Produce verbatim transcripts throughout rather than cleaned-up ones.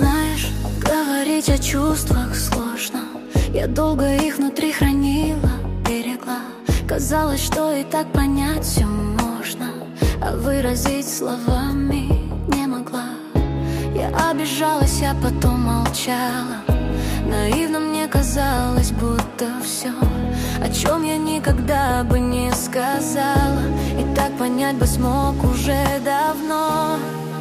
Знаешь, говорить о чувствах сложно. Я долго их внутри хранила, берегла. Казалось, что и так понять все можно, а выразить словами не могла. Я обижалась, а потом молчала. Наивно мне казалось, будто все, о чем я никогда бы не сказала, и так понять бы смог уже давно.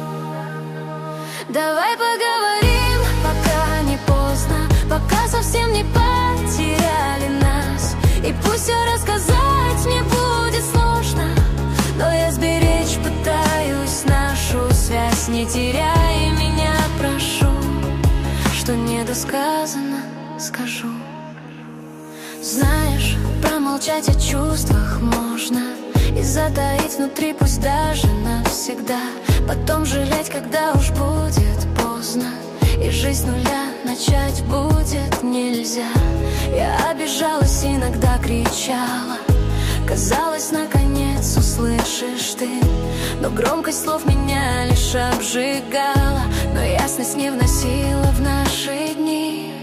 Давай поговорим, пока не поздно, пока совсем не потеряли нас. И пусть все рассказать мне будет сложно, но я сберечь пытаюсь нашу связь. Не теряй меня, прошу, что недосказано скажу. Знаешь, промолчать о чувствах можно и затаить внутри, пусть даже навсегда. Потом жалеть, когда уж будет поздно, и жизнь с нуля начать будет нельзя. Я обижалась, иногда кричала, казалось, наконец услышишь ты, но громкость слов меня лишь обжигала, но ясность не вносила в наши дни.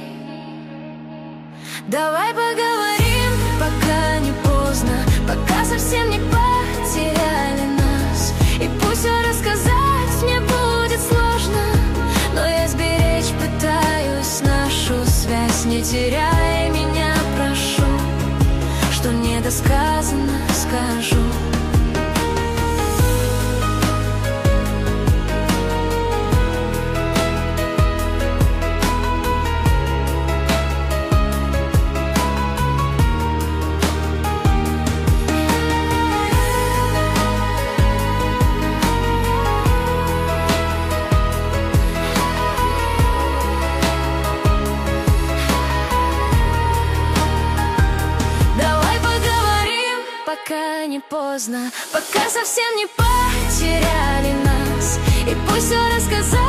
Давай поговорим, пока не поздно, пока совсем не потеряли нас. И пусть все рассказать мне будет сложно, но я сберечь пытаюсь нашу связь. Не теряй меня, прошу, что недосказано скажу. Пока не поздно, пока совсем не потеряли нас. И пусть все рассказать